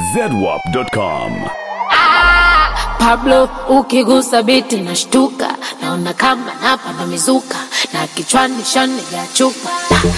zedwap.com. Pablo ukigusa biti na shtuka, naona kama napanda mizuka na kichwani shani ya chupa.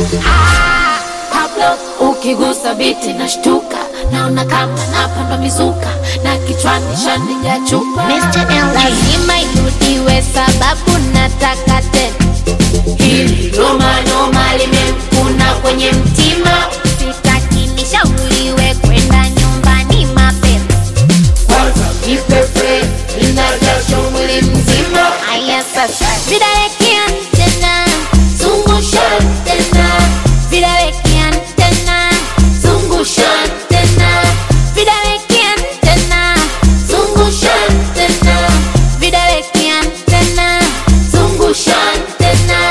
Pablo ukigusa biti na shtuka, naona kama napanda mizuka na kichwani shani ya chupa. Mr. LG, lazima irudiwe sababu nataka tena. Hili noma limekuna kwenye mtima. Sitaki nishauriwe kwenda nyumbani mapema. Kwanza kipepe inajasho mwili mzima. Aya sasa vidaleki antena, Zungusha tena, vidaleki antena, zungusha tena, vidaleki antena, zungusha tena, vidaleki antena. zungusha tena.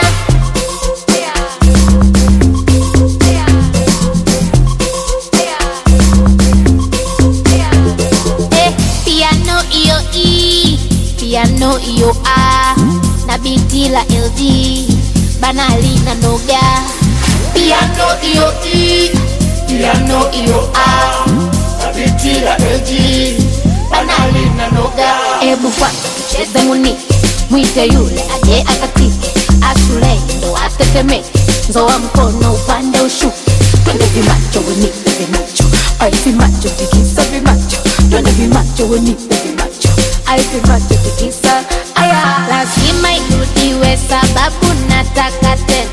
Piano iyo E, piano iyo A, na biti la LG, banali na noga. Piano iyo E, piano iyo A, biti la LG, banali na noga. Ebu kwanza tucheze muniki, mwite yule aje akatike, ashule ndo atetemeke, nzoa mkono upande ushuke. Twende vimacho wenipe vimacho, ai vimacho tikisa vimacho. Twende vimacho wenipe vimacho, ai vimacho tikisa. Aya, lazima irudiwe sababu nataka tena.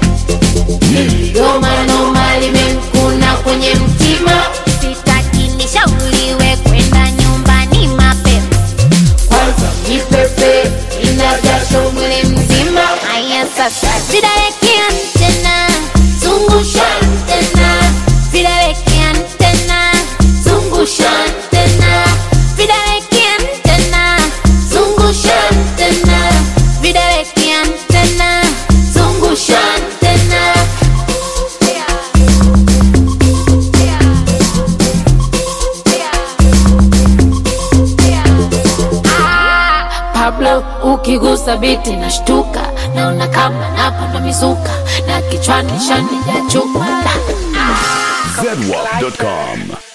Noma limekuna kwenye mtima. Sitaki nishauriwe kwenda nyumbani mapema. Kwanza kipepe inajasho mwili mzima. Aya sasa vidaleki antena, Zungusha tena, vidaleki antena, zungusha tena, vidaleki antena, zungusha tena, vidaleki antena. zungusha tena. Pablo ukigusa biti na shtuka, naona kama napanda mizuka na kichwani shani ya chupa. zedwap.com.